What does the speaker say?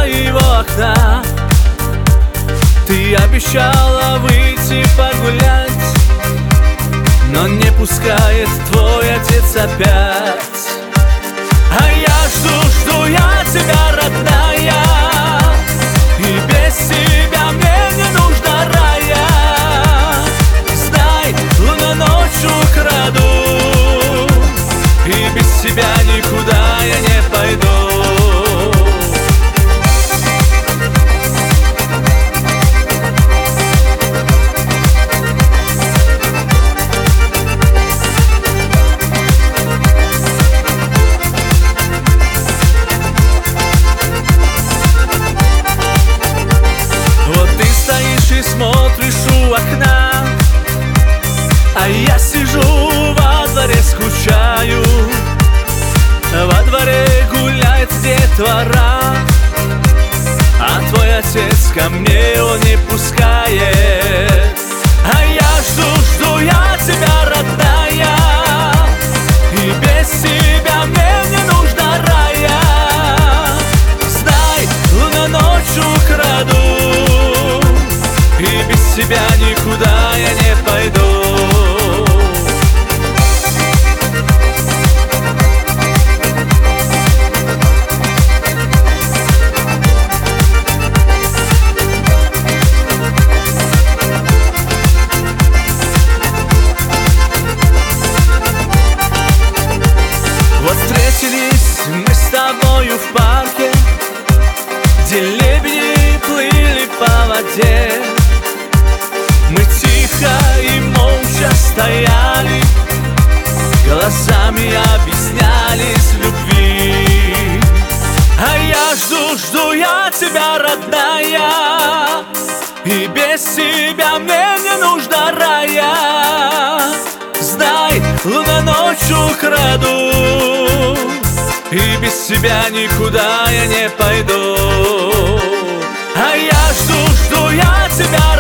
моего окна. Ты обещала выйти погулять, но не пускает твой отец опять. А я жду я тебя, родная, и без тебя мне не нужно рая. Знай, луна ночью краду, и без тебя никуда я не пойду. Смотришь у окна, а я сижу во дворе, скучаю. Во дворе гуляет детвора, а твой отец ко мне он не пускает. А я жду я тебя, родная, и без тебя мне не нужно рая. Знай, луна ночью краду, и без тебя никуда я не пойду. Вот встретились мы с тобою в парке, где лебеди плыли по воде. Мы тихо и молча стояли, глазами объяснялись в любви. А я жду я тебя, родная, и без тебя мне не нужно рая. Знай, луна ночью краду, и без тебя никуда я не пойду. А я жду я тебя,